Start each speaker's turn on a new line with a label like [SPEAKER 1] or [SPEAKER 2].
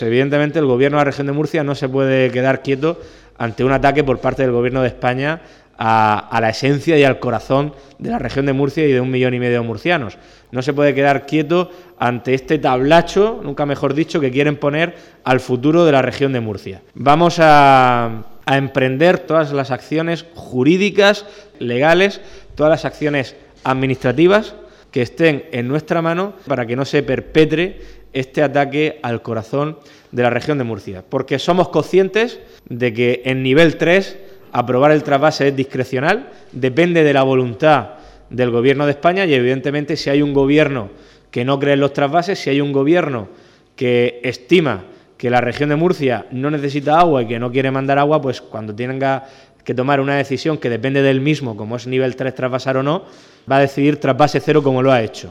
[SPEAKER 1] Evidentemente, el Gobierno de la región de Murcia no se puede quedar quieto ante un ataque por parte del Gobierno de España a la esencia y al corazón de la región de Murcia y de 1,5 millones de murcianos. No se puede quedar quieto ante este tablacho, nunca mejor dicho, que quieren poner al futuro de la región de Murcia. Vamos a emprender todas las acciones jurídicas, legales, todas las acciones administrativas que estén en nuestra mano para que no se perpetre este ataque al corazón de la región de Murcia, porque somos conscientes de que en nivel 3 aprobar el trasvase es discrecional, depende de la voluntad del Gobierno de España y evidentemente si hay un Gobierno que no cree en los trasvases, si hay un Gobierno que estima que la región de Murcia no necesita agua y que no quiere mandar agua, pues cuando tenga que tomar una decisión que depende del mismo, como es nivel 3 trasvasar o no, va a decidir trasvase cero como lo ha hecho.